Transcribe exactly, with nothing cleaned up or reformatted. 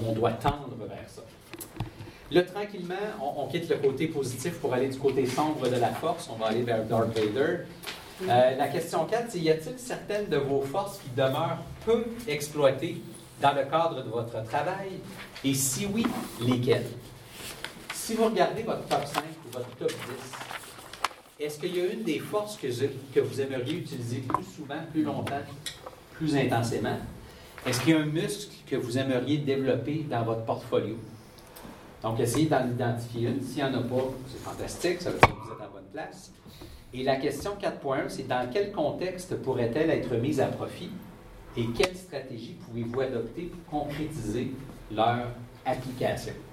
on doit tendre vers ça. Là, tranquillement, on, on quitte le côté positif pour aller du côté sombre de la force. On va aller vers Darth Vader. Euh, la question quatre, c'est: y a-t-il certaines de vos forces qui demeurent peu exploitées dans le cadre de votre travail? Et si oui, lesquelles? Si vous regardez votre top cinq ou votre top dix, est-ce qu'il y a une des forces que, que vous aimeriez utiliser plus souvent, plus longtemps, plus intensément? Est-ce qu'il y a un muscle que vous aimeriez développer dans votre portfolio? Donc, essayez d'en identifier une. S'il n'y en a pas, c'est fantastique, ça veut dire que vous êtes à bonne place. Et la question quatre point un, c'est: dans quel contexte pourrait-elle être mise à profit et quelle stratégie pouvez-vous adopter pour concrétiser leur application?